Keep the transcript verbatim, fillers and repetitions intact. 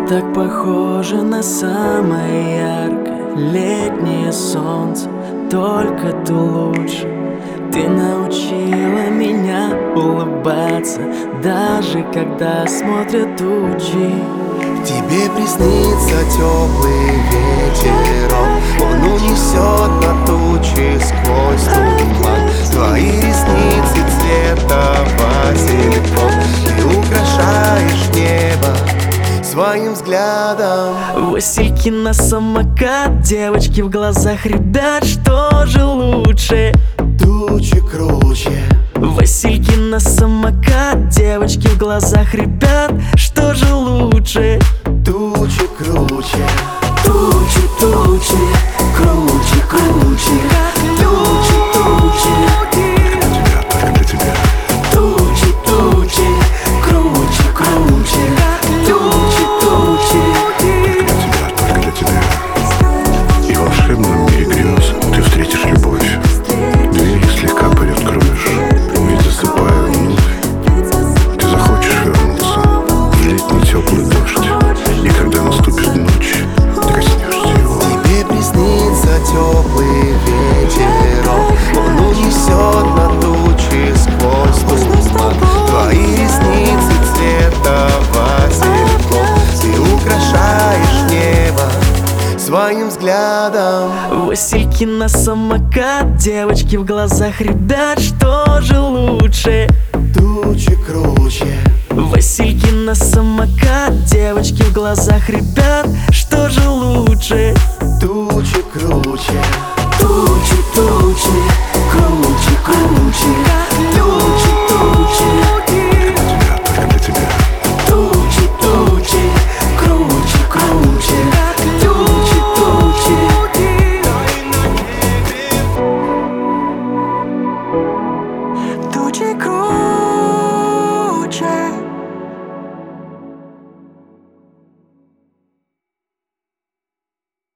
так похожа на самое яркое летнее солнце, только ты лучше. Ты научила меня улыбаться, даже когда смотрят тучи. Тебе приснится теплый ветерок, он унесет на тучи сквозь туман. Твои ресницы цвета васильков, ты украшаешь небо своим взглядом. Васильки на самокат, девочки в глазах ребят, что же лучше? Тучи круче. Васильки на самокат, девочки в глазах ребят, что же лучше? Тучи круче. Тучи, тучи, круче, круче. Тучи, тучи, Только для тебя. тучи, тучи, круче, круче. Тучи, тучи. Только для тебя. И в волшебном мире грез ты встретишь любовь. Двери слегка приоткроешь, ведь засыпая вновь, ты захочешь вернуться в летний теплый дождь. И когда наступит ночь, ты коснешься его. Тебе приснится теплый ветерок, он унесет на тучи сквозь туман. Твои ресницы цвета васильков, ты украшаешь небо своим взглядом. Васильки на самокат, девочки в глазах ребят, что же лучше? Тучи круче. Васильки на самокат, девочки в глазах ребят, что же лучше? Тучи круче. Тучи,